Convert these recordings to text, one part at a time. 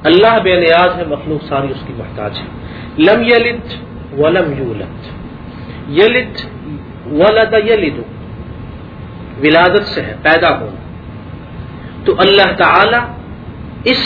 اللہ بے نیاز ہے، مخلوق ساری اس کی محتاج ہے. لم یلد ولم یولد، یلد ولد یلد، ولادت سے ہے، پیدا ہونا. تو اللہ تعالی اس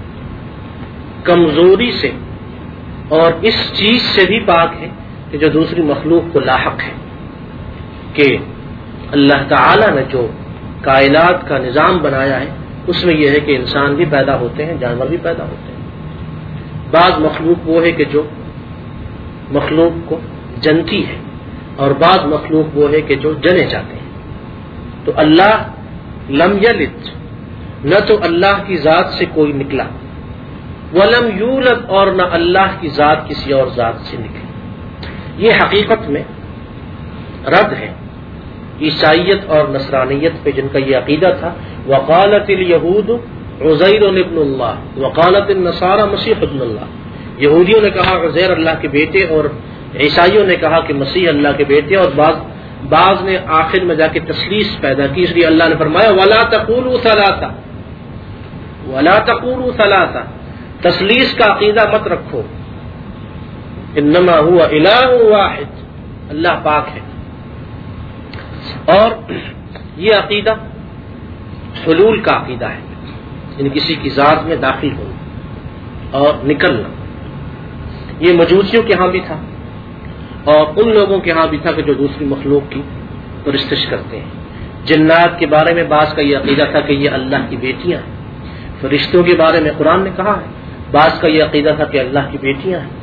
کمزوری سے اور اس چیز سے بھی پاک ہے کہ جو دوسری مخلوق کو لاحق ہے، کہ اللہ تعالی نے جو کائنات کا نظام بنایا ہے اس میں یہ ہے کہ انسان بھی پیدا ہوتے ہیں، جانور بھی پیدا ہوتے ہیں. بعض مخلوق وہ ہے کہ جو مخلوق کو جنتی ہے، اور بعض مخلوق وہ ہے کہ جو جنے جاتے ہیں. تو اللہ لم یلد، نہ تو اللہ کی ذات سے کوئی نکلا، ولم یولد، اور نہ اللہ کی ذات کسی اور ذات سے نکلی. یہ حقیقت میں رد ہے عیسائیت اور نصرانیت پہ، جن کا یہ عقیدہ تھا. وقالت الیہود عزیر ابن اللہ وقالت النصارى مسیح ابن اللہ. یہودیوں نے کہا عزیر اللہ کے بیٹے، اور عیسائیوں نے کہا کہ مسیح اللہ کے بیٹے، اور بعض نے آخر میں جا کے تثلیث پیدا کی. اس لیے اللہ نے فرمایا ولا تقولوا ثلاثہ، ولا تقولوا ثلاثہ، تثلیث کا عقیدہ مت رکھو. انما هو الہ واحد، اللہ پاک ہے. اور یہ عقیدہ حلول کا عقیدہ ہے، یعنی کسی کی ذات میں داخل ہونا اور نکلنا. یہ مجوسیوں کے ہاں بھی تھا، اور ان لوگوں کے ہاں بھی تھا کہ جو دوسری مخلوق کی پرستش کرتے ہیں. جنات کے بارے میں بعض کا یہ عقیدہ تھا کہ یہ اللہ کی بیٹیاں ہیں. فرشتوں کے بارے میں قرآن نے کہا ہے، بعض کا یہ عقیدہ تھا کہ اللہ کی بیٹیاں ہیں.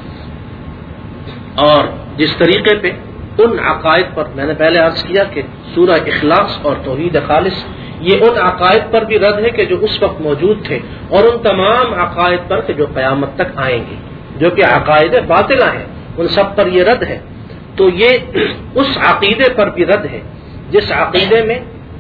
اور جس طریقے پہ ان عقائد پر میں نے پہلے عرض کیا کہ سورہ اخلاص اور توحید خالص، یہ ان عقائد پر بھی رد ہے کہ جو اس وقت موجود تھے، اور ان تمام عقائد پر کہ جو قیامت تک آئیں گے، جو کہ عقائد باطلہ ہیں، ان سب پر یہ رد ہے. تو یہ اس عقیدے پر بھی رد ہے جس عقیدے میں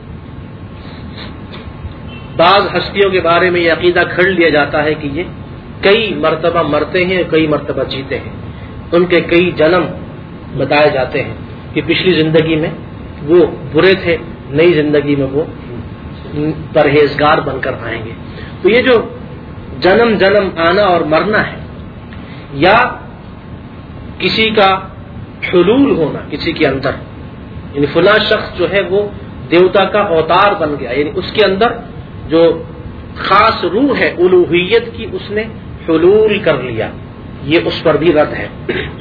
بعض ہستیوں کے بارے میں یہ عقیدہ گھڑ لیا جاتا ہے کہ یہ کئی مرتبہ مرتے ہیں، کئی مرتبہ جیتے ہیں. ان کے کئی جنم بتائے جاتے ہیں کہ پچھلی زندگی میں وہ برے تھے، نئی زندگی میں وہ پرہیزگار بن کر آئیں گے. تو یہ جو جنم آنا اور مرنا ہے، یا کسی کا حلول ہونا کسی کے اندر، یعنی فلاں شخص جو ہے وہ دیوتا کا اوتار بن گیا، یعنی اس کے اندر جو خاص روح ہے الوہیت کی اس نے حلول کر لیا، یہ اس پر بھی رد ہے.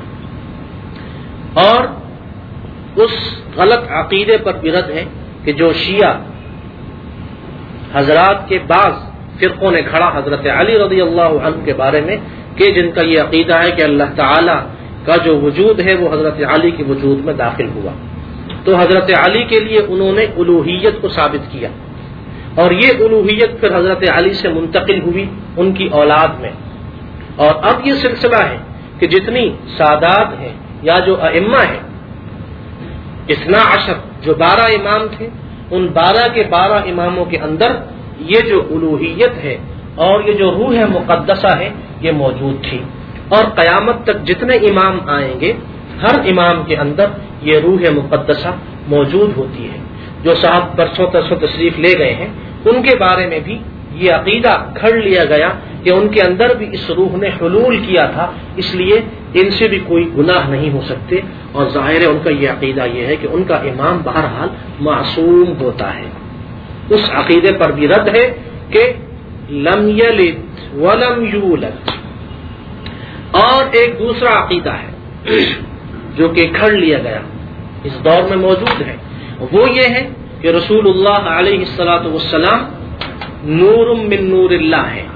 اور اس غلط عقیدے پر بھی رد ہے کہ جو شیعہ حضرات کے بعض فرقوں نے کھڑا حضرت علی رضی اللہ عنہ کے بارے میں، کہ جن کا یہ عقیدہ ہے کہ اللہ تعالی کا جو وجود ہے وہ حضرت علی کے وجود میں داخل ہوا. تو حضرت علی کے لیے انہوں نے الوہیت کو ثابت کیا، اور یہ الوہیت پھر حضرت علی سے منتقل ہوئی ان کی اولاد میں. اور اب یہ سلسلہ ہے کہ جتنی سادات ہیں یا جو ائمہ ہیں، 12 جو 12 امام تھے، ان 12 کے 12 اماموں کے اندر یہ جو الوہیت ہے اور یہ جو روح مقدسہ ہے یہ موجود تھی. اور قیامت تک جتنے امام آئیں گے ہر امام کے اندر یہ روح مقدسہ موجود ہوتی ہے. جو صاحب برسوں ترسوں تشریف لے گئے ہیں ان کے بارے میں بھی یہ عقیدہ گھڑ لیا گیا کہ ان کے اندر بھی اس روح نے حلول کیا تھا، اس لیے ان سے بھی کوئی گناہ نہیں ہو سکتے. اور ظاہر ہے ان کا یہ عقیدہ یہ ہے کہ ان کا امام بہرحال معصوم ہوتا ہے. اس عقیدے پر بھی رد ہے کہ لم یلد ولم یولد. اور ایک دوسرا عقیدہ ہے جو کہ کھڑ لیا گیا اس دور میں موجود ہے، وہ یہ ہے کہ رسول اللہ علیہ الصلوۃ والسلام نور من نور اللہ ہے،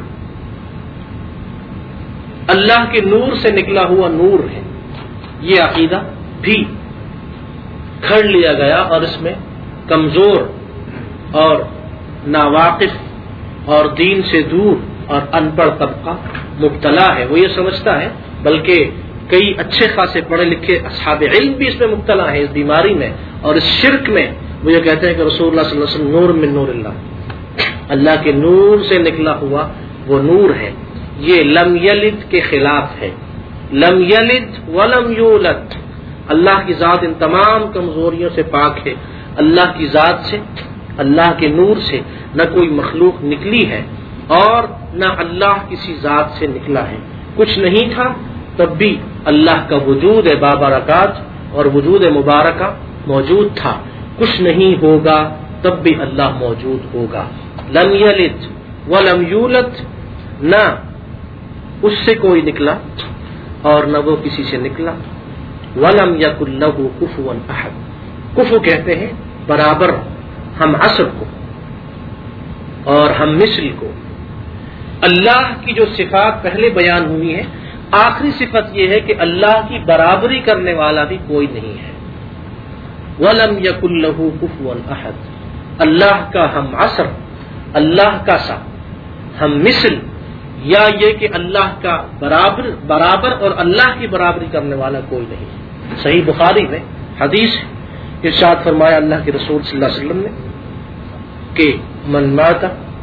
اللہ کے نور سے نکلا ہوا نور ہے. یہ عقیدہ بھی کھڑ لیا گیا، اور اس میں کمزور اور ناواقف اور دین سے دور اور ان پڑھ طبقہ مبتلا ہے. وہ یہ سمجھتا ہے، بلکہ کئی اچھے خاصے پڑھے لکھے اصحاب علم بھی اس میں مبتلا ہیں، اس بیماری میں اور اس شرک میں. وہ یہ کہتے ہیں کہ رسول اللہ صلی اللہ علیہ وسلم نور من نور اللہ، اللہ کے نور سے نکلا ہوا وہ نور ہے. یہ لم یلد کے خلاف ہے. لم یلد ولم یولد. اللہ کی ذات ان تمام کمزوریوں سے پاک ہے. اللہ کی ذات سے، اللہ کے نور سے نہ کوئی مخلوق نکلی ہے، اور نہ اللہ کسی ذات سے نکلا ہے. کچھ نہیں تھا تب بھی اللہ کا وجود بابرکات اور وجود مبارکہ موجود تھا. کچھ نہیں ہوگا تب بھی اللہ موجود ہوگا. لم یلد ولم یولد، نہ اس سے کوئی نکلا اور نہ وہ کسی سے نکلا. ولم یکن لہ کفوا احد، کفو کہتے ہیں برابر، ہم عصر کو اور ہم مثل کو. اللہ کی جو صفات پہلے بیان ہوئی ہے، آخری صفت یہ ہے کہ اللہ کی برابری کرنے والا بھی کوئی نہیں ہے. وَلَمْ يَكُنْ لَهُ كُفُوًا أَحَدٌ، اللہ کا ہم عصر، اللہ کا سا، ہم مثل، یا یہ کہ اللہ کا برابر اور اللہ کی برابری کرنے والا کوئی نہیں. صحیح بخاری میں حدیث ارشاد فرمایا اللہ کے رسول صلی اللہ علیہ وسلم نے کہ من مات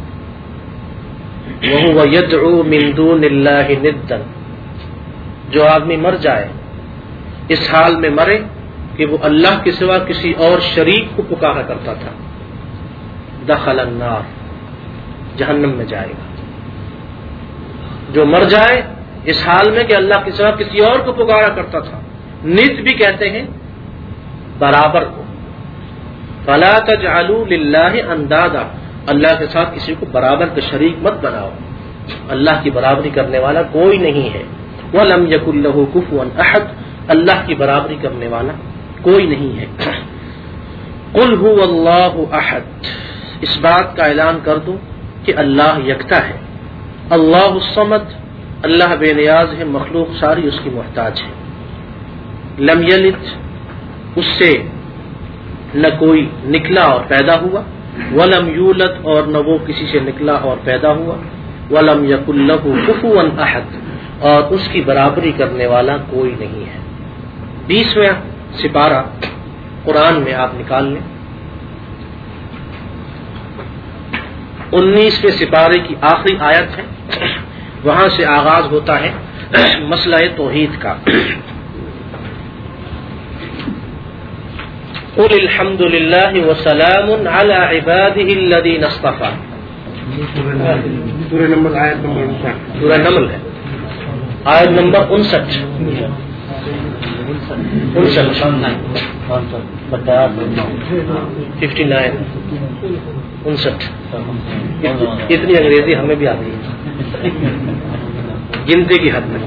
وهو يدعو من دون الله ندا، جو آدمی مر جائے اس حال میں مرے کہ وہ اللہ کے سوا کسی اور شریک کو پکارا کرتا تھا، دخل النار، جہنم میں جائے گا. جو مر جائے اس حال میں کہ اللہ کے سوا کسی اور کو پکارا کرتا تھا، ند بھی کہتے ہیں برابر کو. فلا تجعلوا للہ اندادا، اللہ کے ساتھ کسی کو برابر کا شریک مت بناؤ، اللہ کی برابری کرنے والا کوئی نہیں ہے. وَلَمْ يَكُنْ لَهُ كُفُوًا أَحَدٌ، اللہ کی برابری کرنے والا کوئی نہیں ہے. قُلْ هُوَ اللَّهُ أَحَدٌ، اس بات کا اعلان کر دو کہ اللہ یکتا ہے. اللہ الصمد، اللہ بے نیاز ہے، مخلوق ساری اس کی محتاج ہے. لم یلد، اس سے نہ کوئی نکلا اور پیدا ہوا. ولم یولد، اور نہ وہ کسی سے نکلا اور پیدا ہوا. ولم یکن لہ کفوا احد، اور اس کی برابری کرنے والا کوئی نہیں ہے. 20واں سپارہ قرآن میں آپ نکال لیں، 19ویں سپارے کی آخری آیت ہے، وہاں سے آغاز ہوتا ہے مسئلہ توحید کا. قل الحمد للہ وسلام علی عباده الذین اصطفى. سورہ نمبر آیت نمبر 59، سورہ نمل ہے، آیت نمبر 59. اتنی انگریزی ہمیں بھی آتی ہے گنتی کی حد تک.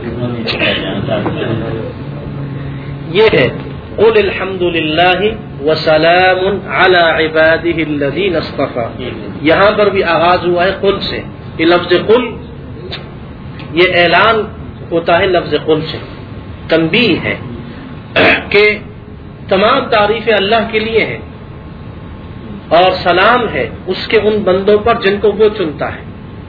یہ ہے قل الحمد للہ وسلام علی عباده الذین اصطفى. یہاں پر بھی آغاز ہوا ہے قل سے. یہ لفظ قل یہ اعلان ہوتا ہے لفظ قل سے، تنبیہ ہے کہ تمام تعریفیں اللہ کے لیے ہیں اور سلام ہے اس کے ان بندوں پر جن کو وہ چنتا ہے.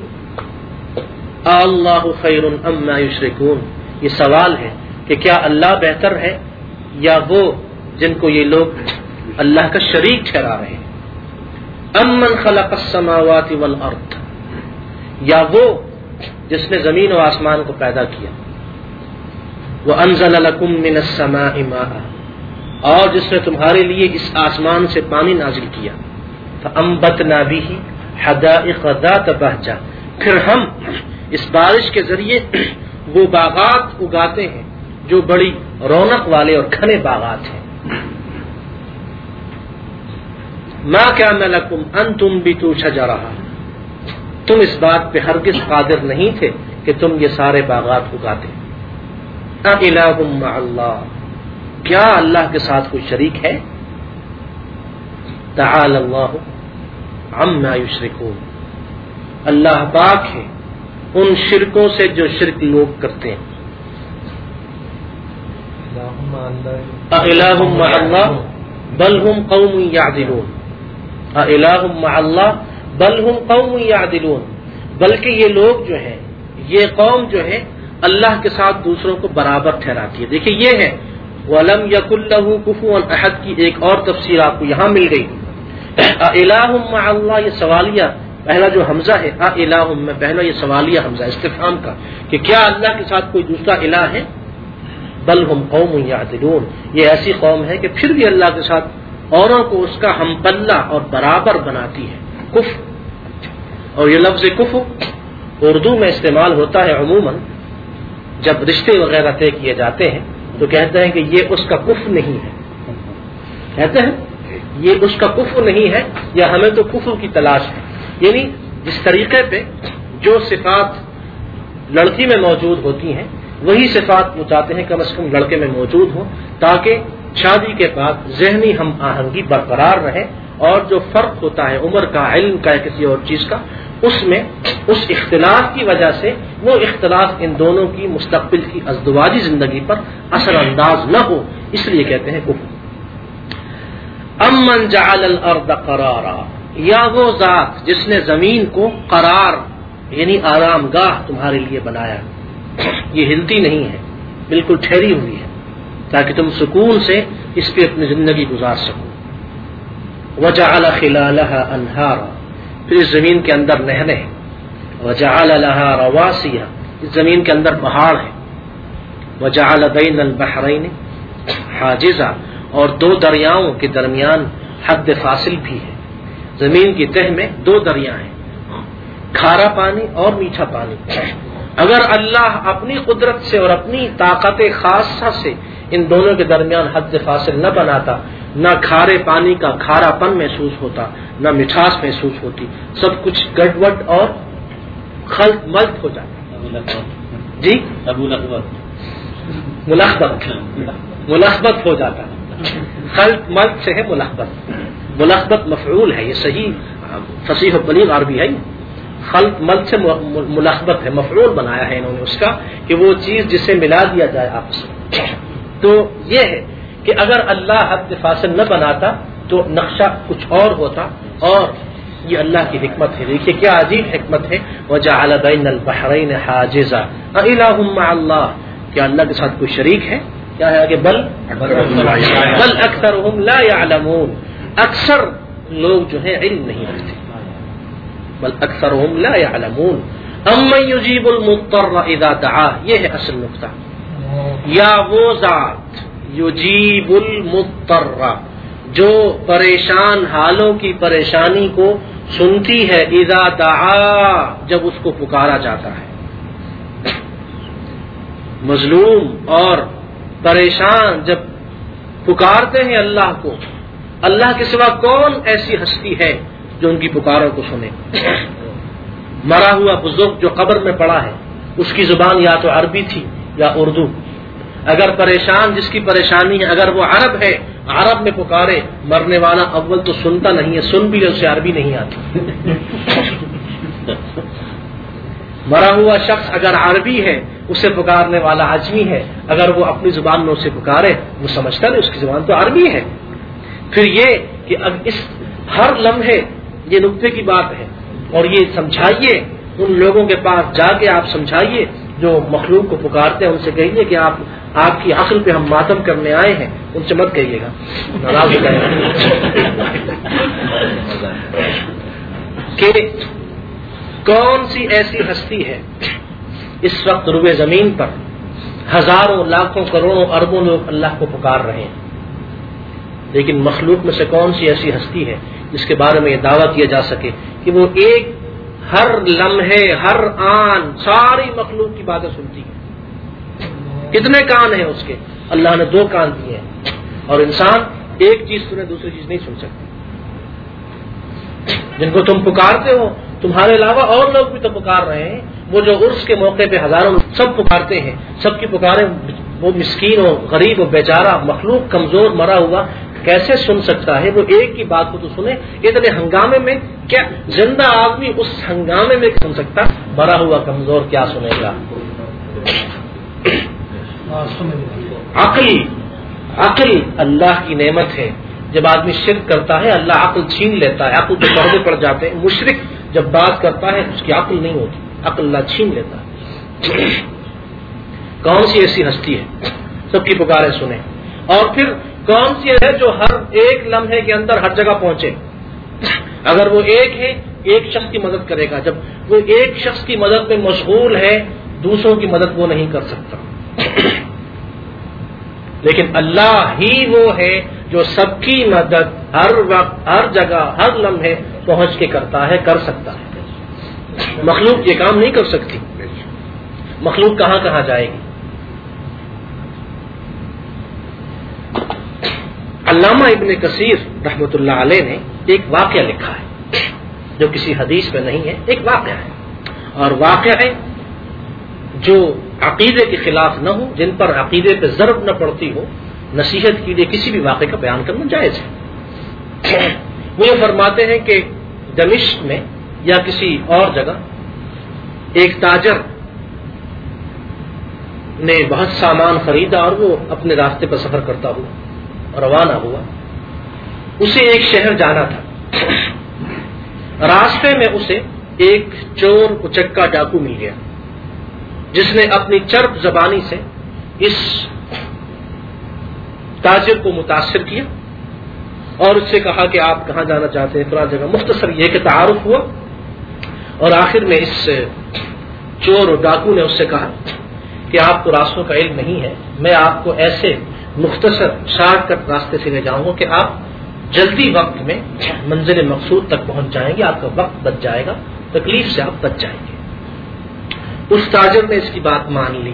اللہ خیر اما یشرکون، یہ سوال ہے کہ کیا اللہ بہتر ہے یا وہ جن کو یہ لوگ اللہ کا شریک ٹھہرا رہے ہیں. امن خلق السماوات والارض، یا وہ جس نے زمین و آسمان کو پیدا کیا. وانزل لکم من السماء ماء، اور جس نے تمہارے لیے اس آسمان سے پانی نازل کیا. فانبتنا به حدائق ذات بہجہ، پھر ہم اس بارش کے ذریعے وہ باغات اگاتے ہیں جو بڑی رونق والے اور گھنے باغات ہیں. ما کان لکم ان تنبتوا شجرها، تم اس بات پہ ہرگز قادر نہیں تھے کہ تم یہ سارے باغات اگاتے. اِلٰہٌ مع اللہ، کیا اللہ کے ساتھ کوئی شریک ہے؟ تعالی اللہ عما یشرکون، اللہ پاک ہے ان شرکوں سے جو شرک لوگ کرتے ہیں. اِلٰہٌ مع اللہ بل ہم قوم یعدلون، اِلٰہٌ مع اللہ بل ہم قوم یعدلون، بلکہ یہ لوگ جو ہیں، یہ قوم جو ہے اللہ کے ساتھ دوسروں کو برابر ٹھہراتی ہے. دیکھیں یہ ہے وَلَمْ يَكُنْ لَهُ كُفُوًا أَحَدٌ کی ایک اور تفسیر آپ کو یہاں مل گئی. اِلٰہٌ مع اللہ، یہ سوالیہ پہلا جو حمزہ ہے الہ میں پہلا یہ سوالیہ حمزہ استفہام کا کہ کیا اللہ کے ساتھ کوئی دوسرا الہ ہے. بل ہم قوم یعدلون، یہ ایسی قوم ہے کہ پھر بھی اللہ کے ساتھ اوروں کو اس کا ہم پلہ اور برابر بناتی ہے. کفر، اور یہ لفظ کفر اردو میں استعمال ہوتا ہے عموماً جب رشتے وغیرہ طے کیے جاتے ہیں تو کہتے ہیں کہ یہ اس کا کفر نہیں ہے، کہتے ہیں یہ اس کا کفر نہیں ہے یا ہمیں تو کفر کی تلاش ہے. یعنی جس طریقے پہ جو صفات لڑکی میں موجود ہوتی ہیں وہی صفات وہ چاہتے ہیں کم از کم لڑکے میں موجود ہوں تاکہ شادی کے بعد ذہنی ہم آہنگی برقرار رہے اور جو فرق ہوتا ہے عمر کا، علم کا، کسی اور چیز کا، اس میں اس اختلاف کی وجہ سے وہ اختلاف ان دونوں کی مستقبل کی ازدواجی زندگی پر اثر انداز نہ ہو، اس لیے کہتے ہیں کفر. امن جعل الارض قرارا، یا وہ ذات جس نے زمین کو قرار یعنی آرام گاہ تمہارے لیے بنایا، یہ ہلتی نہیں ہے، بالکل ٹھہری ہوئی ہے تاکہ تم سکون سے اس پہ اپنی زندگی گزار سکو. وجعل خلالها انہارا، پھر اس زمین کے اندر نہریں ہیں. وجعل لها رواسي، اس زمین کے اندر پہاڑ ہیں. وجعل بین البحرین حاجزا، اور دو دریاؤں کے درمیان حد فاصل بھی ہے. زمین کی تہ میں دو دریا ہیں، کھارا پانی اور میٹھا پانی. اگر اللہ اپنی قدرت سے اور اپنی طاقت خاصہ سے ان دونوں کے درمیان حد فاصل نہ بناتا، نہ کھارے پانی کا کھارا پن محسوس ہوتا، نہ مٹھاس محسوس ہوتی، سب کچھ گڑبڑ اور خلط ملط ہو جاتا. جی ملخبت ہو جاتا. خلط ملط سے ہے ملخبت، ملخبت مفعول ہے، یہ صحیح فصیح و بلیغ عربی ہے. خلط ملط سے ملخبت ہے، مفعول بنایا ہے انہوں نے اس کا کہ وہ چیز جسے ملا دیا جائے آپس میں. تو یہ ہے کہ اگر اللہ حد فاصل نہ بناتا تو نقشہ کچھ اور ہوتا، اور یہ اللہ کی حکمت ہے. دیکھیے کیا عجیب حکمت ہے. وجعل بین البحرین حاجزا اِلٰہٌ مع اللہ، کیا اللہ کے ساتھ کوئی شریک ہے؟ کیا ہے کہ بل اکثرهم لا يعلمون، اکثر لوگ جو ہیں علم نہیں رکھتے. بل اکثرهم لا يعلمون امن يجيب المضطر اذا دعاه، یہ ہے اصل نقطہ. یا وہ ذات یجیب المضطر، جو پریشان حالوں کی پریشانی کو سنتی ہے، اذا دعا، جب اس کو پکارا جاتا ہے. مظلوم اور پریشان جب پکارتے ہیں اللہ کو، اللہ کے سوا کون ایسی ہستی ہے جو ان کی پکاروں کو سنے؟ مرا ہوا بزرگ جو قبر میں پڑا ہے، اس کی زبان یا تو عربی تھی یا اردو. اگر پریشان جس کی پریشانی ہے اگر وہ عرب ہے، عرب میں پکارے، مرنے والا اول تو سنتا نہیں ہے، سن بھی اسے عربی نہیں آتی. مرا ہوا شخص اگر عربی ہے، اسے پکارنے والا عجمی ہے، اگر وہ اپنی زبان میں اسے پکارے وہ سمجھتا نہیں، اس کی زبان تو عربی ہے. پھر یہ کہ اب اس ہر لمحے یہ نقطے کی بات ہے، اور یہ سمجھائیے ان لوگوں کے پاس جا کے آپ سمجھائیے جو مخلوق کو پکارتے ہیں، ان سے کہیے کہ آپ کی عقل پہ ہم ماتم کرنے آئے ہیں، ان سے مت کہیے گا، ناراض ہو جائے گا. کہ کون سی ایسی ہستی ہے اس وقت روئے زمین پر ہزاروں لاکھوں کروڑوں اربوں لوگ اللہ کو پکار رہے ہیں، لیکن مخلوق میں سے کون سی ایسی ہستی ہے جس کے بارے میں یہ دعویٰ کیا جا سکے کہ وہ ایک ہر لمحے ہر آن ساری مخلوق کی باتیں سنتی ہے؟ کتنے کان ہیں اس کے؟ اللہ نے 2 کان دیے ہیں، اور انسان ایک چیز سنے دوسری چیز نہیں سن سکتا. جن کو تم پکارتے ہو تمہارے علاوہ اور لوگ بھی تو پکار رہے ہیں. وہ جو عرس کے موقع پہ ہزاروں سب پکارتے ہیں، سب کی پکاریں، وہ مسکین ہو، غریب ہو، بیچارہ مخلوق کمزور مرا ہوا کیسے سن سکتا ہے؟ وہ ایک کی بات کو تو سنے. اتنے ہنگامے میں کیا زندہ آدمی اس ہنگامے میں سن سکتا؟ مرا ہوا کمزور کیا سنے گا؟ عقل اللہ کی نعمت ہے. جب آدمی شرک کرتا ہے اللہ عقل چھین لیتا ہے، عقل کے پردے پڑ جاتے ہیں. مشرک جب بات کرتا ہے اس کی عقل نہیں ہوتی، عقل اللہ چھین لیتا ہے. کون سی ایسی ہستی ہے سب کی پکاریں سنے؟ اور پھر کون سی ہے جو ہر ایک لمحے کے اندر ہر جگہ پہنچے؟ اگر وہ ایک ہے ایک شخص کی مدد کرے گا، جب وہ ایک شخص کی مدد میں مشغول ہے دوسروں کی مدد وہ نہیں کر سکتا. لیکن اللہ ہی وہ ہے جو سب کی مدد ہر وقت ہر جگہ ہر لمحے پہنچ کے کرتا ہے، کر سکتا ہے. مخلوق یہ کام نہیں کر سکتی. مخلوق کہاں کہاں جائے گی. علامہ ابن کثیر رحمۃ اللہ علیہ نے ایک واقعہ لکھا ہے جو کسی حدیث میں نہیں ہے، ایک واقعہ ہے، اور واقعہ ہے جو عقیدے کے خلاف نہ ہو، جن پر عقیدے پہ ضرب نہ پڑتی ہو. نصیحت کے لیے کسی بھی واقعے کا بیان کرنا جائز ہے. وہ یہ فرماتے ہیں کہ دمشق میں یا کسی اور جگہ ایک تاجر نے بہت سامان خریدا اور وہ اپنے راستے پر سفر کرتا ہوا روانہ ہوا. اسے ایک شہر جانا تھا. راستے میں اسے ایک چور اچکا ڈاکو مل گیا جس نے اپنی چرب زبانی سے اس تاجر کو متاثر کیا اور اس سے کہا کہ آپ کہاں جانا چاہتے ہیں، فلاں جگہ. مختصر یہ کہ تعارف ہوا اور آخر میں اس چور اور ڈاکو نے اس سے کہا کہ آپ کو راستوں کا علم نہیں ہے، میں آپ کو ایسے مختصر شارٹ کٹ راستے سے لے جاؤں گا کہ آپ جلدی وقت میں منزل مقصود تک پہنچ جائیں گے، آپ کا وقت بچ جائے گا، تکلیف سے آپ بچ جائیں گے. اس تاجر نے اس کی بات مان لی.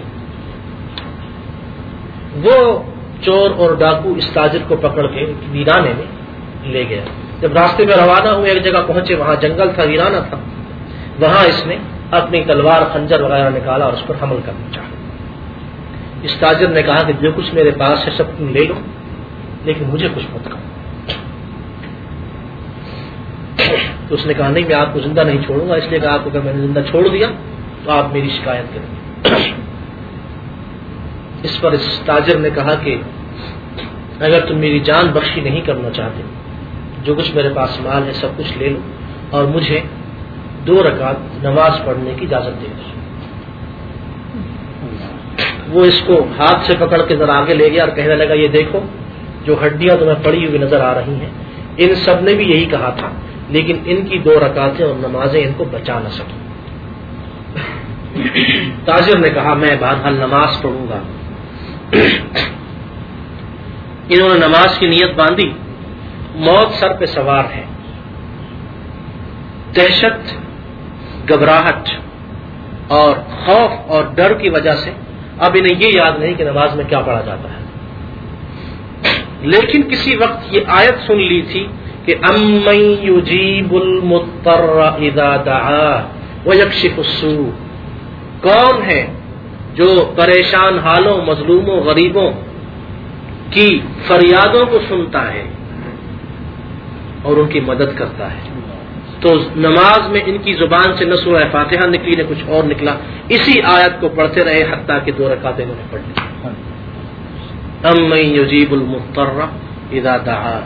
وہ چور اور ڈاکو اس تاجر کو پکڑ کے ویرانے میں لے گیا. جب راستے میں روانہ ہوئے ایک جگہ پہنچے، وہاں جنگل تھا، ویرانہ تھا. وہاں اس نے اپنی تلوار خنجر وغیرہ نکالا اور اس پر حمل کرنا چاہا. اس تاجر نے کہا کہ جو کچھ میرے پاس ہے سب تم لے لو، لیکن مجھے کچھ مت کرو. تو اس نے کہا نہیں، میں آپ کو زندہ نہیں چھوڑوں گا. اس لیے کہا آپ کو کہ میں نے زندہ چھوڑ دیا تو آپ میری شکایت کریں گے. اس پر اس تاجر نے کہا کہ اگر تم میری جان بخشی نہیں کرنا چاہتے، جو کچھ میرے پاس مال ہے سب کچھ لے لو اور مجھے 2 رکعت نماز پڑھنے کی اجازت دے دو. وہ اس کو ہاتھ سے پکڑ کے ذرا آگے لے گیا اور کہنے لگا یہ دیکھو جو ہڈیاں تمہیں پڑی ہوئی نظر آ رہی ہیں، ان سب نے بھی یہی کہا تھا، لیکن ان کی 2 رکعتیں اور نمازیں ان کو بچا نہ سکی. تاجر نے کہا میں بہرحال نماز پڑھوں گا. انہوں نے نماز کی نیت باندھی. موت سر پہ سوار ہے. دہشت، گھبراہٹ اور خوف اور ڈر کی وجہ سے اب انہیں یہ یاد نہیں کہ نماز میں کیا پڑھا جاتا ہے. لیکن کسی وقت یہ آیت سن لی تھی کہ امن یجیب المضطر اذا دعاہ ویکشف السوء، کون ہے جو پریشان حالوں، مظلوموں، غریبوں کی فریادوں کو سنتا ہے اور ان کی مدد کرتا ہے. تو نماز میں ان کی زبان سے نہ سورہ فاتحہ نکلی نہ کچھ اور نکلا. اسی آیت کو پڑھتے رہے حتیٰ کہ 2 رکعتیں انہوں نے پڑھ لی. امن یجیب المضطر اذا دعا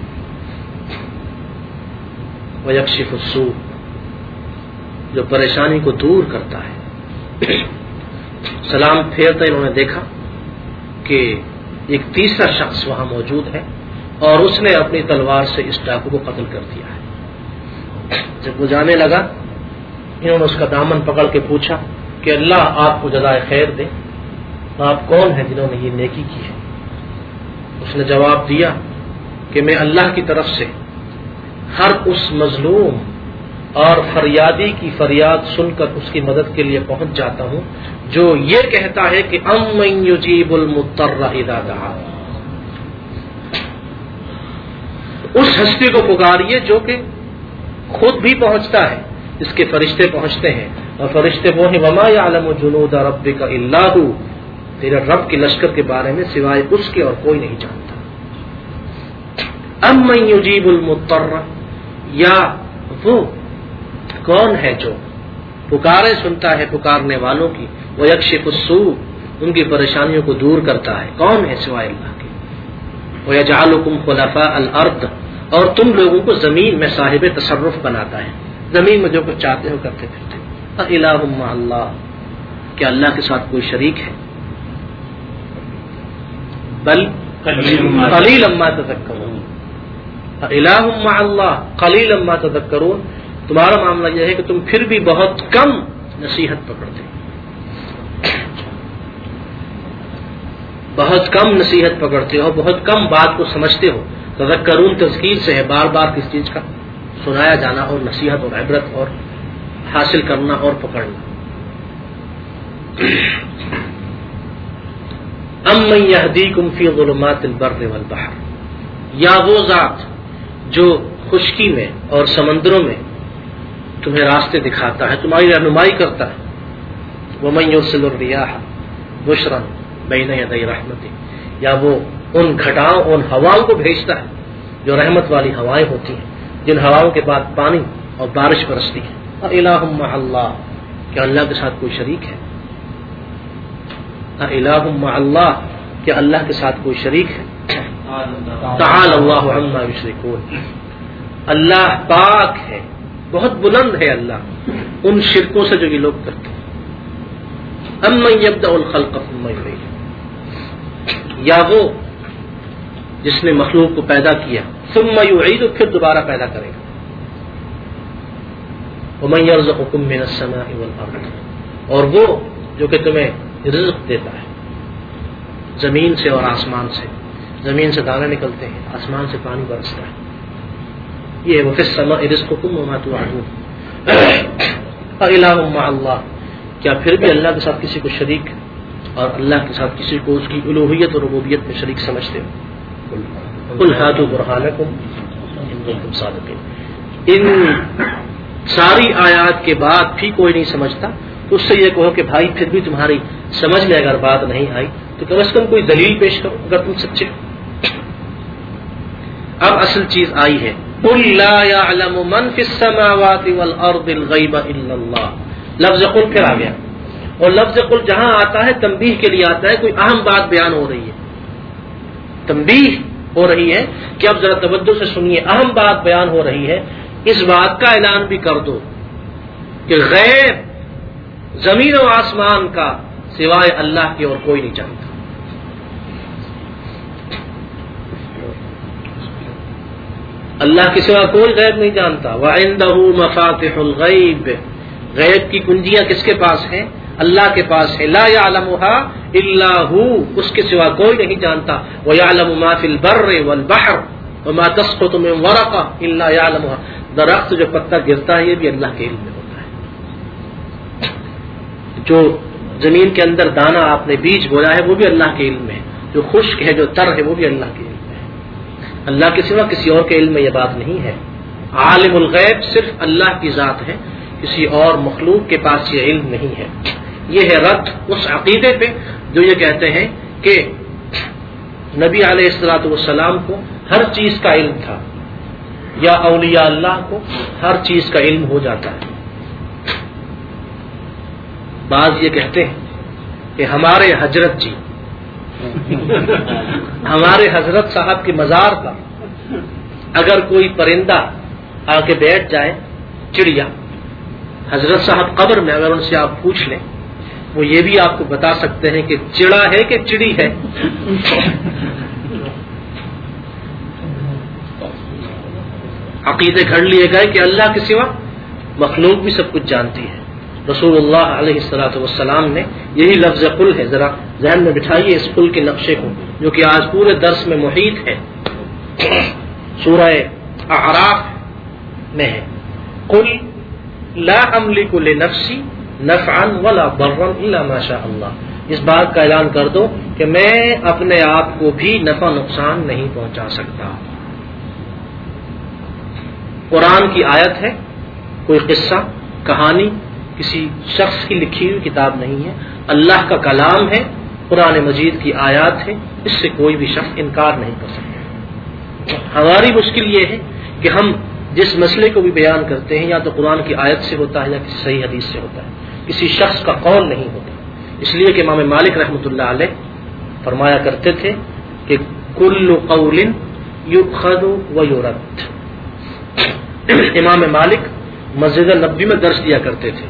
ویکشف السوء، جو پریشانی کو دور کرتا ہے. سلام پھیرتے انہوں نے دیکھا کہ ایک تیسرا شخص وہاں موجود ہے اور اس نے اپنی تلوار سے اس ڈاکو کو قتل کر دیا ہے. جب وہ جانے لگا انہوں نے اس کا دامن پکڑ کے پوچھا کہ اللہ آپ کو جزائے خیر دے، آپ کون ہیں جنہوں نے یہ نیکی کی ہے؟ اس نے جواب دیا کہ میں اللہ کی طرف سے ہر اس مظلوم اور فریادی کی فریاد سن کر اس کی مدد کے لیے پہنچ جاتا ہوں جو یہ کہتا ہے کہ امن یجیب المضطر اذا دعا. اس ہستی کو پکاریے جو کہ خود بھی پہنچتا ہے، اس کے فرشتے پہنچتے ہیں، اور فرشتے وہ ہیں وما یعلم جنود ربک الا ھو، تیرے رب کے لشکر کے بارے میں سوائے اس کے اور کوئی نہیں جانتا. امن یجیب المضطر، یا وہ کون ہے جو پکارے سنتا ہے پکارنے والوں کی، ویکشف السوء، ان کی پریشانیوں کو دور کرتا ہے، کون ہے سوائے اللہ کے. ویجعلکم خلفاء الارض، اور تم لوگوں کو زمین میں صاحب تصرف بناتا ہے، زمین میں جو کچھ چاہتے ہو کرتے پھرتے. الہ مع اللہ، کیا اللہ کے ساتھ کوئی شریک ہے؟ بل قلیلا ما تذکرون. الہ مع اللہ قلیلا ما تذکرون، تمہارا معاملہ یہ ہے کہ تم پھر بھی بہت کم نصیحت پکڑتے، بہت کم نصیحت پکڑتے ہو، بہت کم بات کو سمجھتے ہو. تذکرون تذکیر سے ہے، بار بار کس چیز کا سنایا جانا اور نصیحت اور عبرت اور حاصل کرنا اور پکڑنا. امن یہدیکم فی ظلمات البر والبحر، یا وہ ذات جو خشکی میں اور سمندروں میں تمہیں راستے دکھاتا ہے، تمہاری رہنمائی کرتا ہے. ومن یرسل الریاح بشرا بین یدی رحمتہ، یا وہ ان گھٹاؤں ان ہواؤں کو بھیجتا ہے جو رحمت والی ہوائیں ہوتی ہیں، جن ہواؤں کے بعد پانی اور بارش برستی ہے. الہ مع اللہ، کیا اللہ کے ساتھ کوئی شریک ہے؟ الہ مع اللہ، کیا اللہ کے ساتھ کوئی شریک ہے؟ تعالی اللہ عما یشرکون، اللہ پاک ہے، بہت بلند ہے اللہ ان شرکوں سے جو یہ لوگ کرتے ہیں. امن یبدأ الخلق ثم یعید، یا وہ جس نے مخلوق کو پیدا کیا ثم یعید، پھر دوبارہ پیدا کرے گا. ومن یرزقکم من السماء والارض، اور وہ جو کہ تمہیں رزق دیتا ہے زمین سے اور آسمان سے. زمین سے دانے نکلتے ہیں، آسمان سے پانی برستا ہے. یہ وفی السماء رزقکم وما توعدون. الہ مع اللہ، کیا پھر بھی اللہ کے ساتھ کسی کو شریک اور اللہ کے ساتھ کسی کو اس کی الوہیت اور ربوبیت میں شریک سمجھتے ہو؟ قل ہاتوا برہانکم ان کنتم صادقین. ان ساری آیات کے بعد بھی کوئی نہیں سمجھتا تو اس سے یہ کہو کہ بھائی پھر بھی تمہاری سمجھ میں اگر بات نہیں آئی تو کم از کم کوئی دلیل پیش کرو اگر تم سچے ہو. اب اصل چیز آئی ہے، قل لا يعلم من في السماوات والارض الغیب الا اللہ. لفظ قل پھر آ گیا، اور لفظ قل جہاں آتا ہے تنبیہ کے لیے آتا ہے، کوئی اہم بات بیان ہو رہی ہے، تنبیہ ہو رہی ہے کہ اب ذرا توجہ سے سنیے، اہم بات بیان ہو رہی ہے. اس بات کا اعلان بھی کر دو کہ غیب زمین و آسمان کا سوائے اللہ کے اور کوئی نہیں جانتا. اللہ کے سوا کوئی غیب نہیں جانتا. وعنده مفاتح الغیب، غیب کی کنجیاں کس کے پاس ہیں؟ اللہ کے پاس ہے. لا يعلمها الا هو، اس کے سوا کوئی نہیں جانتا. ويعلم ما في البر والبحر وما تسقط من ورقة الا يعلمها، درخت جو پتا گرتا ہے یہ بھی اللہ کے علم میں ہوتا ہے. جو زمین کے اندر دانا آپ نے بیج بویا ہے وہ بھی اللہ کے علم میں ہے، جو خشک ہے جو تر ہے وہ بھی اللہ کے علم میں ہے. اللہ کے سوا کسی اور کے علم میں یہ بات نہیں ہے. عالم الغیب صرف اللہ کی ذات ہے، کسی اور مخلوق کے پاس یہ علم نہیں ہے. یہ ہے رد اس عقیدے پہ جو یہ کہتے ہیں کہ نبی علیہ الصلوۃ والسلام کو ہر چیز کا علم تھا، یا اولیاء اللہ کو ہر چیز کا علم ہو جاتا ہے. بعض یہ کہتے ہیں کہ ہمارے حضرت جی ہمارے حضرت صاحب کے مزار پر اگر کوئی پرندہ آ کے بیٹھ جائے، چڑیا، حضرت صاحب قبر میں اگر ان سے آپ پوچھ لیں وہ یہ بھی آپ کو بتا سکتے ہیں کہ چڑا ہے کہ چڑی ہے. عقیدے گھڑ لیے گئے کہ اللہ کے سوا مخلوق بھی سب کچھ جانتی ہے. رسول اللہ علیہ الصلوۃ والسلام نے یہی لفظ قل ہے، ذرا ذہن میں بٹھائیے اس قل کے نقشے کو جو کہ آج پورے درس میں محیط ہے. سورہ اعراف میں ہے، قل لا املک لنفسی نفعا ولا ضرا الا ما شاء اللہ. اس بات کا اعلان کر دو کہ میں اپنے آپ کو بھی نفع نقصان نہیں پہنچا سکتا. قرآن کی آیت ہے، کوئی قصہ کہانی کسی شخص کی لکھی ہوئی کتاب نہیں ہے، اللہ کا کلام ہے، قرآن مجید کی آیات ہے، اس سے کوئی بھی شخص انکار نہیں کر سکتا. ہماری مشکل یہ ہے کہ ہم جس مسئلے کو بھی بیان کرتے ہیں یا تو قرآن کی آیت سے ہوتا ہے یا کسی صحیح حدیث سے ہوتا ہے، کسی شخص کا قول نہیں ہوتا. اس لیے کہ امام مالک رحمۃ اللہ علیہ فرمایا کرتے تھے کہ کل قول یؤخذ ویرد. امام مالک مسجد نبوی میں درس دیا کرتے تھے.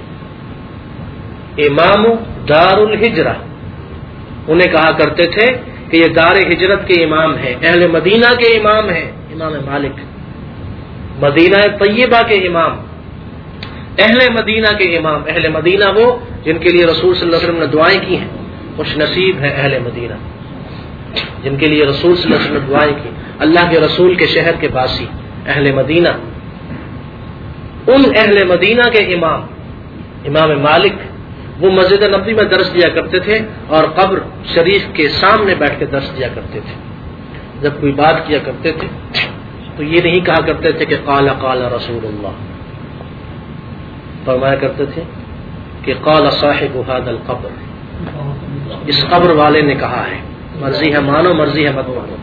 امام دار الہجرہ انہیں کہا کرتے تھے کہ یہ دار ہجرت کے امام ہیں، اہل مدینہ کے امام ہیں امام مالک، مدینہ طیبہ کے امام، اہل مدینہ کے امام. اہل مدینہ وہ جن کے لیے رسول صلی اللہ علیہ وسلم نے دعائیں کی ہیں، خوش نصیب ہے اہل مدینہ جن کے لیے رسول صلی اللہ علیہ وسلم نے دعائیں کی، اللہ کے رسول کے شہر کے باسی اہل مدینہ. ان اہل مدینہ کے امام امام مالک وہ مسجد نبوی میں درس دیا کرتے تھے اور قبر شریف کے سامنے بیٹھ کے درس دیا کرتے تھے. جب کوئی بات کیا کرتے تھے تو یہ نہیں کہا کرتے تھے کہ قال قال رسول اللہ، فرمایا کرتے تھے کہ قال صاحب هذا القبر، اس قبر والے نے کہا ہے. مرضی ہے مانو، مرضی ہے مت مانو.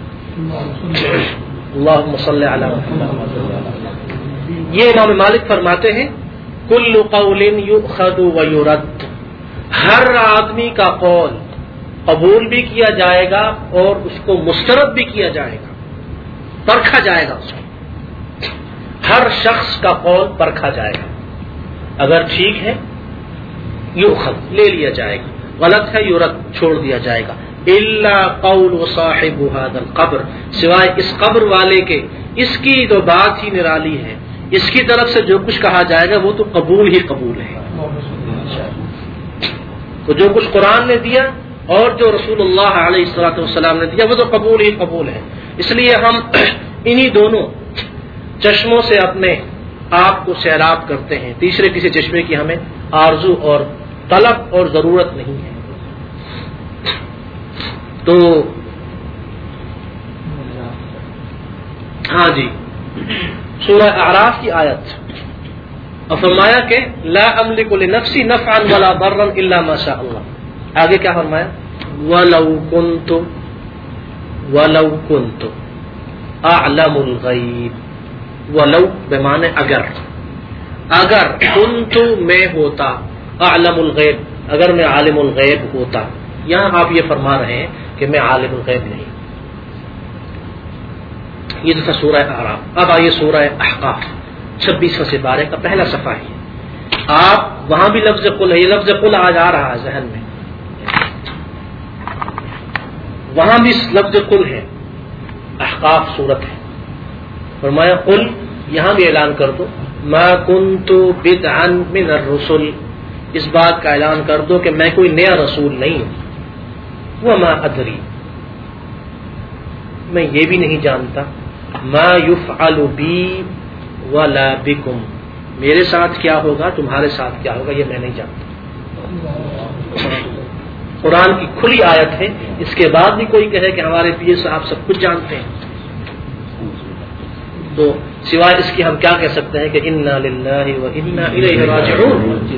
اللہم صلی علی محمد. یہ امام مالک فرماتے ہیں کل قول یؤخذ ویرد، ہر آدمی کا قول قبول بھی کیا جائے گا اور اس کو مسترد بھی کیا جائے گا، پرکھا جائے گا. اس کو ہر شخص کا قول پرکھا جائے گا. اگر ٹھیک ہے یؤخذ لے لیا جائے گا، غلط ہے یرد چھوڑ دیا جائے گا. الا قول صاحب هذا القبر، سوائے اس قبر والے کے، اس کی تو بات ہی نرالی ہے، اس کی طرف سے جو کچھ کہا جائے گا وہ تو قبول ہی قبول ہے. تو جو کچھ قرآن نے دیا اور جو رسول اللہ علیہ الصلوۃ والسلام نے دیا وہ تو قبول ہی قبول ہے. اس لیے ہم انہی دونوں چشموں سے اپنے آپ کو سیراب کرتے ہیں، تیسرے کسی چشمے کی ہمیں آرزو اور طلب اور ضرورت نہیں ہے. تو ہاں جی، سورہ اعراف کی آیت، اور فرمایا کہ لا املک لنفسی نفعا ولا ضرا الا ما شاء اللہ. آگے کیا فرمایا؟ ولو كنت اعلم الغیب، ولو بمعنی اگر کنت میں ہوتا، اعلم الغیب اگر میں عالم الغیب ہوتا. یہاں آپ یہ فرما رہے ہیں کہ میں عالم الغیب نہیں. یہ تو تھا سورہ اعراف. اب آئیے سورہ احقاف 26 سے 12 کا پہلا صفحہ ہے. آپ وہاں بھی لفظ قل ہے، یہ لفظ قل آج آ رہا ہے ذہن میں، وہاں بھی لفظ قل ہے. احقاف صورت ہے. فرمایا قل، یہاں بھی اعلان کر دو، ما کنت بدعا من الرسل، اس بات کا اعلان کر دو کہ میں کوئی نیا رسول نہیں ہوں. وما ادری، میں یہ بھی نہیں جانتا، ما یفعل بی ولا بکم، میرے ساتھ کیا ہوگا تمہارے ساتھ کیا ہوگا یہ میں نہیں جانتا. قرآن کی کھلی آیت ہے. اس کے بعد بھی کوئی کہے کہ ہمارے پیر صاحب سب کچھ جانتے ہیں تو سوائے اس کی ہم کیا کہہ سکتے ہیں کہ انا للہ و انا الیہ راجعون.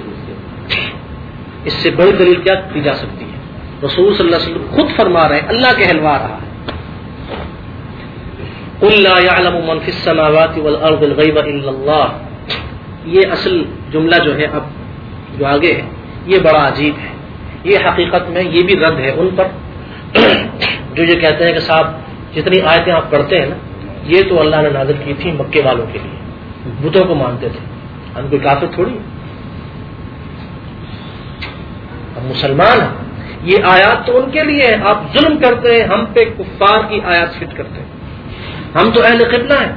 اس سے بڑی دلیل کیا دی جا سکتی ہے؟ رسول صلی اللہ علیہ وسلم خود فرما رہے ہیں، اللہ کہلوا رہا ہے قل لا يعلم من في السماوات والارض الغیب الا اللہ. یہ اصل جملہ جو ہے اب جو آگے ہے یہ بڑا عجیب ہے. یہ حقیقت میں یہ بھی رد ہے ان پر جو یہ کہتے ہیں کہ صاحب جتنی آیتیں آپ پڑھتے ہیں نا یہ تو اللہ نے نازل کی تھی مکے والوں کے لیے، بتوں کو مانتے تھے، ہم کوئی کافر تھوڑی ہم مسلمان ہیں. یہ آیات تو ان کے لیے ہے. آپ ظلم کرتے ہیں ہم پہ، کفار کی آیات فٹ کرتے ہیں. ہم تو اہل قبلہ ہیں.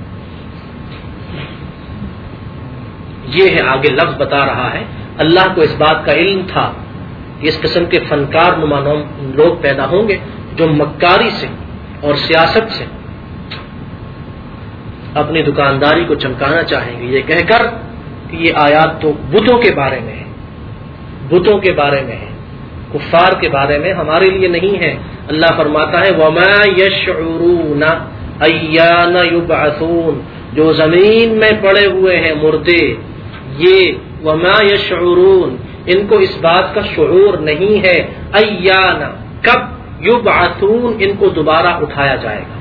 یہ ہے آگے لفظ بتا رہا ہے اللہ کو اس بات کا علم تھا کہ اس قسم کے فنکار نما لوگ پیدا ہوں گے جو مکاری سے اور سیاست سے اپنی دکانداری کو چمکانا چاہیں گے، یہ کہہ کر کہ یہ آیات تو بتوں کے بارے میں ہے، بتوں کے بارے میں ہے، کفار کے بارے میں، ہمارے لیے نہیں ہے. اللہ فرماتا ہے وما یشعرون ایان یبعثون، جو زمین میں پڑے ہوئے ہیں مردے، یہ وما یشعرون ان کو اس بات کا شعور نہیں ہے، ایان کب، یبعثون ان کو دوبارہ اٹھایا جائے گا.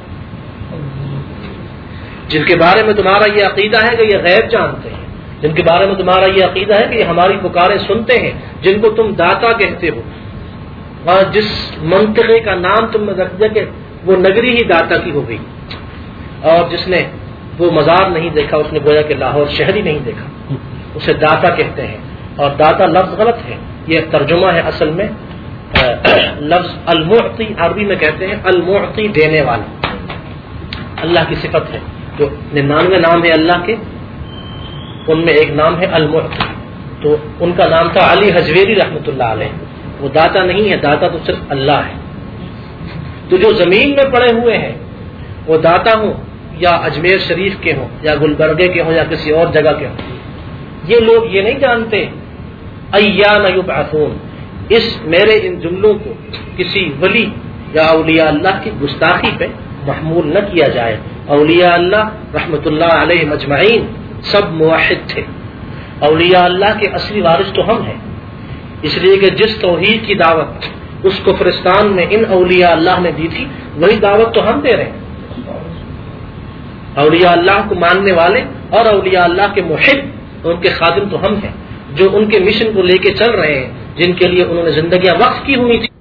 جن کے بارے میں تمہارا یہ عقیدہ ہے کہ یہ غیب جانتے ہیں، جن کے بارے میں تمہارا یہ عقیدہ ہے کہ یہ ہماری پکاریں سنتے ہیں، جن کو تم داتا کہتے ہو، اور جس منطقے کا نام تم نے رکھ دیا کہ وہ نگری ہی داتا کی ہو گئی، اور جس نے وہ مزار نہیں دیکھا اس نے گویا کہ لاہور شہر ہی نہیں دیکھا، اسے داتا کہتے ہیں. اور داتا لفظ غلط ہے، یہ ترجمہ ہے اصل میں لفظ المعطی، عربی میں کہتے ہیں المعطی، دینے والا. اللہ کی صفت ہے، جو 99 نام ہے اللہ کے ان میں ایک نام ہے المعطی. تو ان کا نام تھا علی حجویری رحمۃ اللہ علیہ. وہ داتا نہیں ہے، داتا تو صرف اللہ ہے. تو جو زمین میں پڑے ہوئے ہیں وہ داتا ہوں یا اجمیر شریف کے ہوں یا گلبرگے کے ہوں یا کسی اور جگہ کے ہوں، یہ لوگ یہ نہیں جانتے ایان یبعثون، اس میرے ان جملوں کو کسی ولی یا اولیاء اللہ کی گستاخی پہ محمول نہ کیا جائے۔ اولیاء اللہ رحمت اللہ علیہ مجمعین سب موحد تھے۔ اولیاء اللہ کے اصلی وارث تو ہم ہیں، اس لیے کہ جس توحید کی دعوت اس کفرستان میں ان اولیاء اللہ نے دی تھی وہی دعوت تو ہم دے رہے ہیں۔ اولیاء اللہ کو ماننے والے اور اولیاء اللہ کے محب ان کے خادم تو ہم ہیں، جو ان کے مشن کو لے کے چل رہے ہیں، جن کے لیے انہوں نے زندگیاں وقف کی ہوئی تھی۔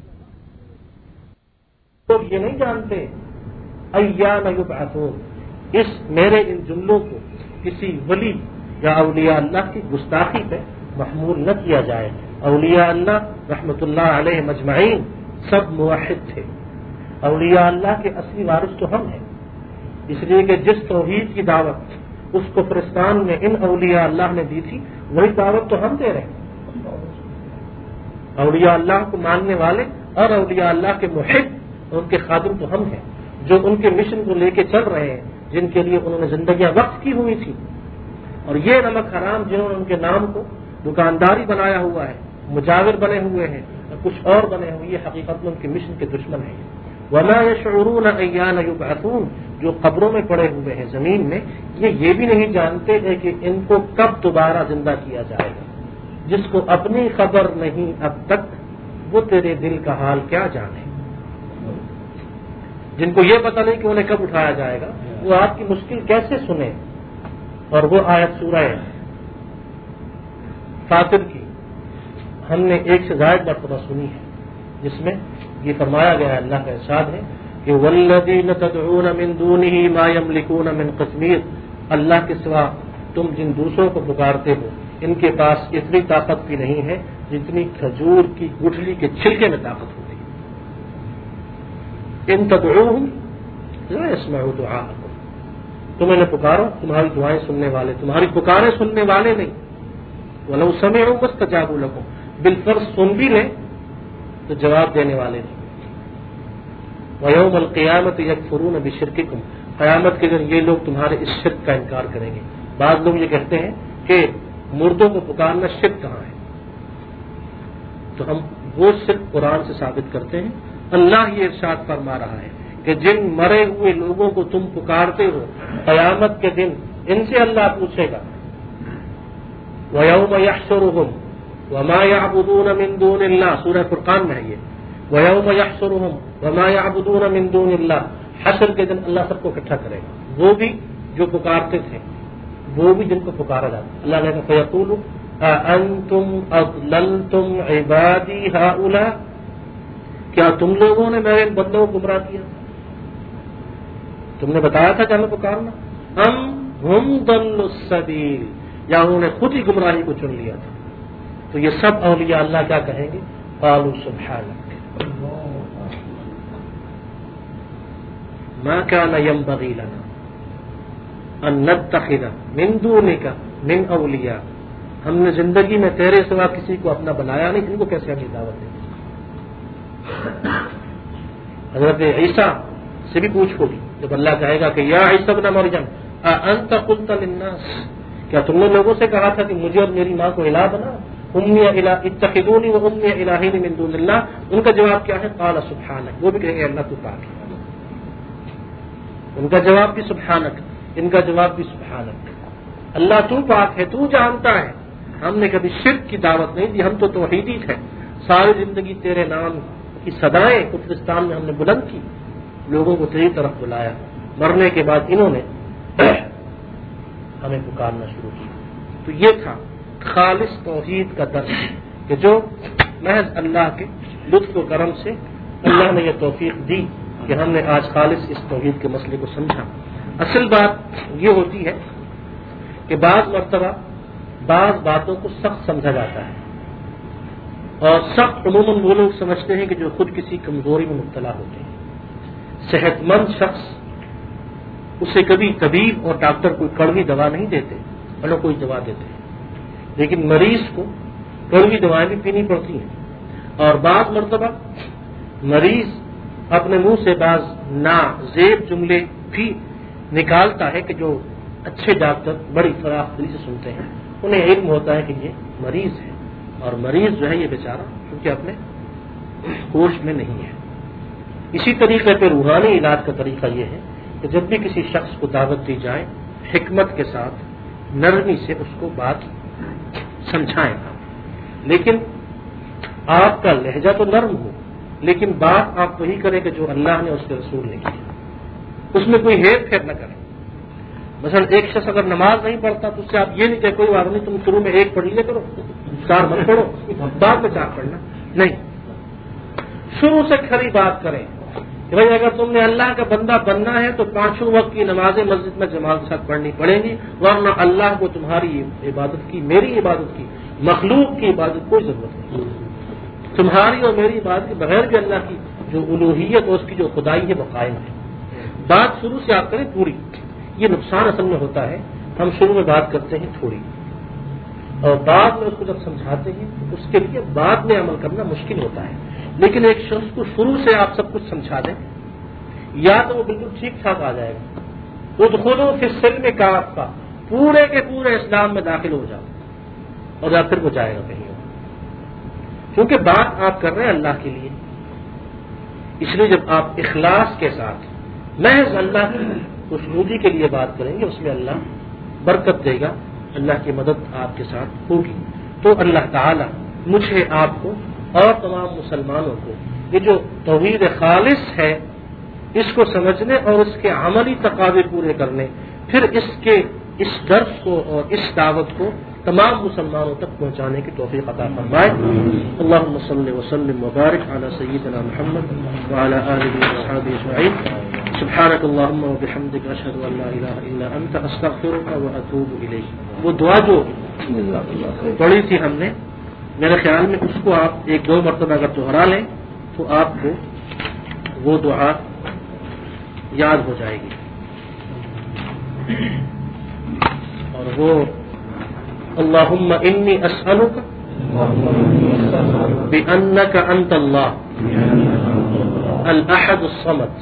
لوگ یہ نہیں جانتے ایان یبعثون، اس میرے ان جملوں کو کسی ولی یا اولیاء اللہ کی گستاخی پہ محمول نہ کیا جائے۔ اولیاء اللہ رحمت اللہ علیہ مجمعین سب موحد تھے۔ اولیاء اللہ کے اصلی وارث تو ہم ہیں، اس لیے کہ جس توحید کی دعوت اس کفرستان میں ان اولیاء اللہ نے دی تھی وہی دعوت تو ہم دے رہے ہیں۔ اولیاء اللہ کو ماننے والے اور اولیاء اللہ کے محب ان کے خادم تو ہم ہیں، جو ان کے مشن کو لے کے چل رہے ہیں، جن کے لیے انہوں نے زندگیاں وقف کی ہوئی تھی۔ اور یہ نمک حرام جنہوں نے ان کے نام کو دکانداری بنایا ہوا ہے، مجاور بنے ہوئے ہیں اور کچھ اور بنے ہوئے، یہ حقیقت میں ان کے مشن کے دشمن ہیں۔ وما يشعرون ایان یبعثون، جو قبروں میں پڑے ہوئے ہیں زمین میں، یہ بھی نہیں جانتے ہیں کہ ان کو کب دوبارہ زندہ کیا جائے گا۔ جس کو اپنی خبر نہیں اب تک، وہ تیرے دل کا حال کیا جانے۔ جن کو یہ پتہ نہیں کہ انہیں کب اٹھایا جائے گا، وہ آپ کی مشکل کیسے سنیں۔ اور وہ آیت سورہ فاطر کی ہم نے ایک سے زائد مرتبہ سنی ہے، جس میں یہ فرمایا گیا ہے، اللہ کا ارشاد ہے کہ والذین تدعون من دونہ ما یملکون من قطمیر، اللہ کے سوا تم جن دوسروں کو پکارتے ہو ان کے پاس اتنی طاقت بھی نہیں ہے جتنی کھجور کی گٹھلی کے چھلکے میں طاقت ہوتی ہے۔ ان تدعوہم لا يسمعوا دعاءکم، تم انہیں پکارو، تمہاری دعائیں سننے والے، تمہاری پکاریں سننے والے نہیں۔ وَلَوْ سَمِعُوا مَا اسْتَجَابُوا لَكُمْ، بالفرض سن بھی لیں تو جواب دینے والے نہیں۔ وَيَوْمَ الْقِيَامَةِ يَكْفُرُونَ بِشِرْكِكُمْ، قیامت کے دن یہ لوگ تمہارے اس شرک کا انکار کریں گے۔ بعض لوگ یہ کہتے ہیں کہ مردوں کو پکارنا شرک کہاں ہے، تو ہم وہ شرک قرآن سے ثابت کرتے ہیں۔ اللہ یہ ارشاد فرما رہا ہے کہ جن مرے ہوئے لوگوں کو تم پکارتے ہو قیامت کے دن ان سے اللہ پوچھے گا۔ وَيَوْمَ يَحْشُرُهُمْ وَمَا يَعْبُدُونَ مِن دُونِ اللَّهِ، سورہ فرقان میں ہے یہ، وَيَوْمَ يَحْشُرُهُمْ وَمَا يَعْبُدُونَ مِن دُونِ اللَّهِ، حشر کے دن اللہ سب کو اکٹھا کرے گا، وہ بھی جو پکارتے تھے، وہ بھی جن کو پکارا جاتا۔ اللہ نے کہا فَيَقُولُ أَأَنْتُمْ أَضْلَلْتُمْ عِبَادِي هَؤُلَاءِ، کیا تم لوگوں نے میرے بندوں کو گمراہ کیا؟ تم نے بتایا تھا کہ ہمیں پکارنا، ام ہم ضلوا السبیل، یا انہوں نے خود ہی گمراہی کو چن لیا تھا۔ تو یہ سب اولیاء اللہ کیا کہیں گے؟ قالوا سبحانک ما كان ينبغي لنا ان نتخذ من دونك من اولیاء، ہم نے زندگی میں تیرے سوا کسی کو اپنا بنایا نہیں، ان کو کیسے ہم یہ دعوت دیں؟ حضرت عیسیٰ سے بھی پوچھ ہوگی جب اللہ کہے گا کہ یا عیسیٰ ابن مریم اانت قلت للناس، کیا تم نے لوگوں سے کہا تھا کہ مجھے اور میری ماں کو الہ بنا؟ امی الہ اتخذونی و امی الہین من دون اللہ، ان کا جواب کیا ہے؟ قال سبحانک، وہ بھی کہیں گے اللہ تو پاک ہے۔ ان کا جواب بھی سبحانک، ان کا جواب بھی سبحانک، اللہ تو پاک ہے، تو جانتا ہے، ہم نے کبھی شرک کی دعوت نہیں دی، ہم تو توحیدی تھے، ساری زندگی تیرے نام کی صدائیں کفرستان میں ہم نے بلند کی، لوگوں کو تیری طرف بلایا، مرنے کے بعد انہوں نے ہمیں پکارنا شروع کیا۔ تو یہ تھا خالص توحید کا درس کہ جو محض اللہ کے لطف و کرم سے اللہ نے یہ توفیق دی کہ ہم نے آج خالص اس توحید کے مسئلے کو سمجھا۔ اصل بات یہ ہوتی ہے کہ بعض مرتبہ بعض باتوں کو سخت سمجھا جاتا ہے، اور سخت عموماً وہ لوگ سمجھتے ہیں کہ جو خود کسی کمزوری میں مبتلا ہوتے ہیں۔ صحت مند شخص اسے کبھی طبیب اور ڈاکٹر کوئی کڑوی دوا نہیں دیتے، بلکہ کوئی دوا دیتے ہیں، لیکن مریض کو کڑوی دوائیں بھی پینی پڑتی ہیں، اور بعض مرتبہ مریض اپنے منہ سے بعض نازیب جملے بھی نکالتا ہے کہ جو اچھے ڈاکٹر بڑی فراخ دلی سے سنتے ہیں، انہیں علم ہوتا ہے کہ یہ مریض ہے، اور مریض جو ہے یہ بیچارہ کیونکہ اپنے ہوش میں نہیں ہے. اسی طریقے پہ روحانی علاج کا طریقہ یہ ہے کہ جب بھی کسی شخص کو دعوت دی جائے حکمت کے ساتھ نرمی سے اس کو بات سمجھائیں, لیکن آپ کا لہجہ تو نرم ہو, لیکن بات آپ وہی کریں کہ جو اللہ نے اس کے رسول نے کی, اس میں کوئی ہیر پھیر نہ کریں. مثلا ایک شخص اگر نماز نہیں پڑھتا تو اس سے آپ یہ نہیں کہ کوئی بات نہیں تم شروع میں 1 پڑھ لیا کرو 4 مت پڑھو بعد میں 4 پڑھنا, نہیں, شروع سے کھری بات کریں کہ بھائی اگر تم نے اللہ کا بندہ بننا ہے تو 5 وقت کی نمازیں مسجد میں جماعت کے ساتھ پڑھنی پڑیں گی, ورنہ اللہ کو تمہاری عبادت کی, میری عبادت کی, مخلوق کی عبادت کوئی ضرورت نہیں. تمہاری اور میری عبادت کے بغیر بھی اللہ کی جو الوہیت اور اس کی جو خدائی ہے وہ قائم ہے. بات شروع سے آپ کریں پوری. یہ نقصان اصل میں ہوتا ہے, ہم شروع میں بات کرتے ہیں تھوڑی اور بعد میں اس کو جب سمجھاتے ہیں تو اس کے لیے بعد میں عمل کرنا مشکل ہوتا ہے. لیکن ایک شخص کو شروع سے آپ سب کچھ سمجھا دیں, یا تو وہ بالکل ٹھیک ٹھاک آ جائے گا, ادخلوا فی السلم کافہ, پورے کے پورے اسلام میں داخل ہو جاؤ, اور یا پھر وہ جائے گا کہیں اور, کیونکہ بات آپ کر رہے ہیں اللہ کے لیے. اس لیے جب آپ اخلاص کے ساتھ محض اللہ کی خوشنودی کے لیے بات کریں گے اس میں اللہ برکت دے گا, اللہ کی مدد آپ کے ساتھ ہوگی. تو اللہ تعالی مجھے آپ کو اور تمام مسلمانوں کو یہ جو توحید خالص ہے اس کو سمجھنے اور اس کے عملی تقاضے پورے کرنے, پھر اس درس کو اور اس دعوت کو تمام مسلمانوں تک پہنچانے کی توفیق عطا فرمائے. اللهم صل وسلم وبارك على سيدنا محمد وعلى آله وصحبه اجمعين. سبحانك اللهم وبحمدك اشهد ان لا اله الا انت استغفرك واتوب اليك. وہ دعا جو پڑھی تھی ہم نے, میرے خیال میں اس کو آپ 1-2 مرتبہ اگر دہرا لیں تو آپ کو وہ دعا یاد ہو جائے گی. اور وہ اللهم انی اسألک بأنک انت اللہ الاحد الصمد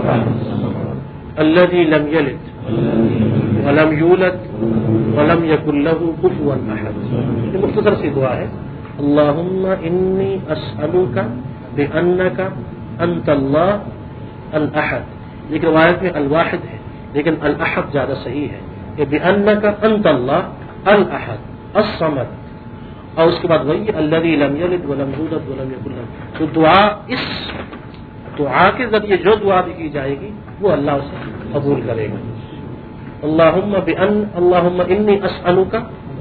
الذي لم يلد ولم يولد ولم يكن له كفوا احد. یہ مختصر سی دعا ہے. اللهم انی اسألک بأنک انت اللہ الاحد. ایک روایت میں الواحد ہے لیکن الاحد زیادہ صحیح ہے کہ بأنک انت اللہ الاحد الصمد, اور اس کے بعد وہی الذی لم یلد ولم یولد ولم یکن له. تو دعا, اس دعا کے ذریعے جو دعا بھی کی جائے گی وہ اللہ اسے قبول کرے گا. اللهم انی اسألک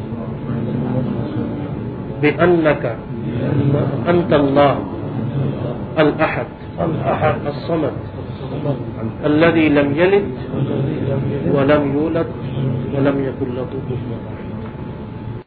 بأنک انت اللہ الاحد الصمد الذي لم يلد ولم يولد ولم يكن له كفوا احد.